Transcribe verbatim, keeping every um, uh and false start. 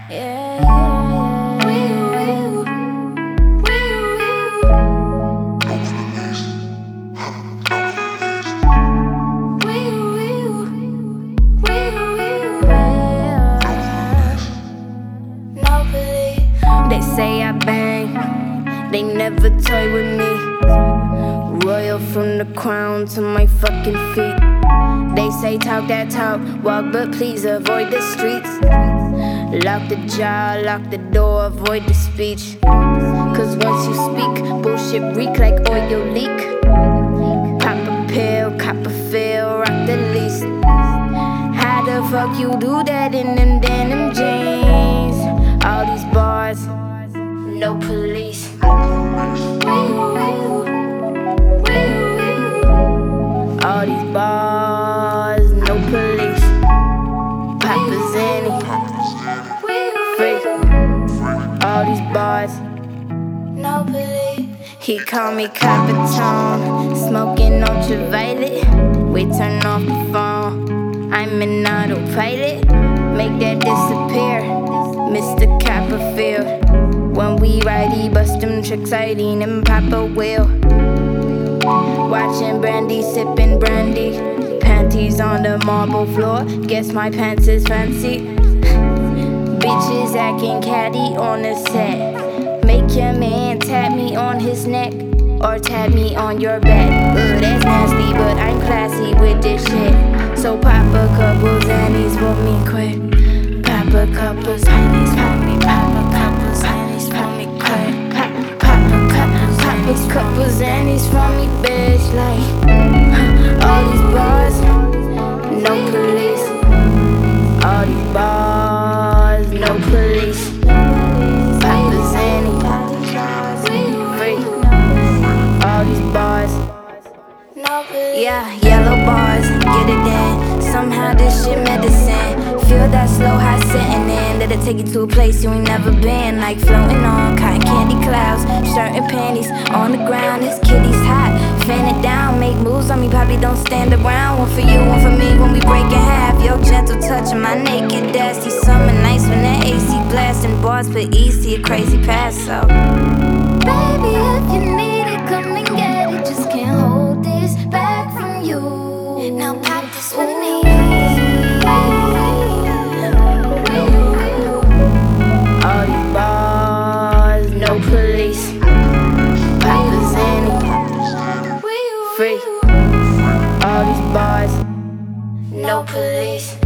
Yeah, yeah, yeah. They say I bang, they never toy with me. Royal from the crown to my fucking feet. They say talk that talk, walk but please avoid the streets. Lock the jaw, lock the door, avoid the speech. Cause once you speak, bullshit reek like oil leak. Pop a pill, cop a feel, rock the least. How the fuck you do that in them denim jeans? All these bars, no police. All these bars, no police. Papa Zanny, free. All these bars, no police. He call me Capitone, smoking ultraviolet. We turn off the phone, I'm in autopilot. Make that disappear, Mister Copperfield. When we ride, he bust them tricks, Irene and Papa will. Watching Brandy, sipping brandy. Panties on the marble floor, guess my pants is fancy. Bitches acting catty on the set. Make your man tap me on his neck, or tap me on your back. Ugh, that's nasty, but I'm classy with this shit. So pop a couple Zannies for me quick. Pop a couple Zannies for me, pop a couple Zannies for me quick. Pop, pop a couple Zannies, couple Zannies for me, bitch. Like, huh, all these bars, no police. All these bars, no police. Papa Zanny, free. All these bars, yeah, yellow bars, get it in. Somehow this shit medicine. Feel that slow high sitting in. That'll take you to a place you ain't never been. Like floating on cotton candy clouds. Shirt and panties on the ground. This kitty's hot, fan it down. Make moves on me, Poppy, don't stand around. One for you, one for me when we break in half. Your gentle touch on my naked ass. These summer nights when that A C blasting. Bars put easy, a crazy pass. So baby, if you need it, come and get it. Just can't hold this back from you. Now pop this with me. All these bars, no police. Papa Zanny, free. All these bars, no police.